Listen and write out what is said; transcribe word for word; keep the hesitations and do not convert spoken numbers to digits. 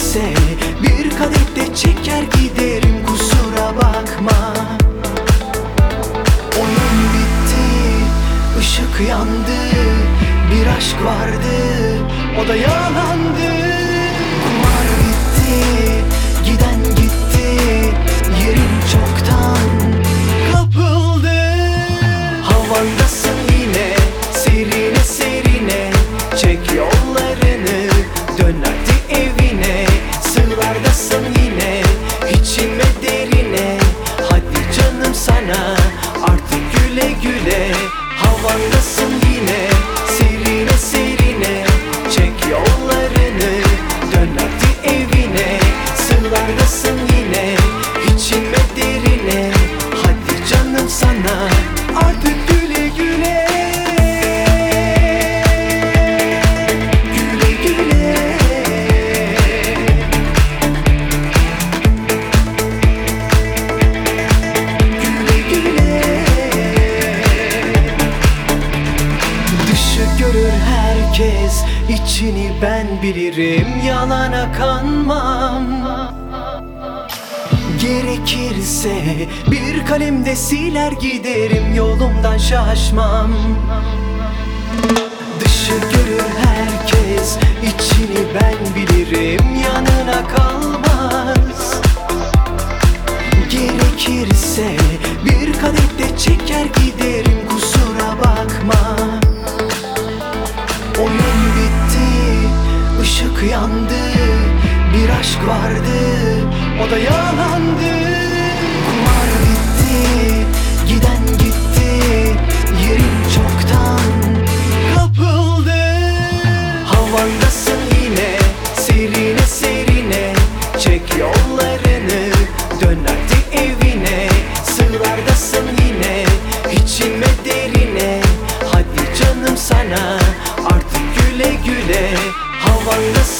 Gerekirse bir kadehte çeker giderim, kusura bakma. Oyun bitti, ışık yandı, bir aşk vardı, o da yalandı. Kumar bitti, giden gitti, yerin çoktan kapıldı. Havandasın yine, serine serine, çek yollarını, dön hadi evine. Sığlardasın yine, içime derine, hadi canım sana artık güle güle. Havandasın yine, serine serine, çek yollarını, dön hadi evine. Sığlardasın yine, içime derine, hadi canım sana artık güle güle. Güle güle. Güle güle. Dışı görür herkes, içini ben bilirim, yalana kanmam. Gerekirse bir kalemde siler giderim, yolumdan şaşmam. Dışı görür herkes, içini ben bilirim, yanına kalmaz. Gerekirse bir kadehte çeker giderim, kusura bakma. Oyun bitti, ışık yandı, bir aşk vardı, o da yalandı. Kumar bitti, giden gitti, yerin çoktan kapıldı. Havandasın yine, serine serine, çek yollarını, dön hadi evine. Sığlardasın yine, içime derine, hadi canım sana artık güle güle. Havandasın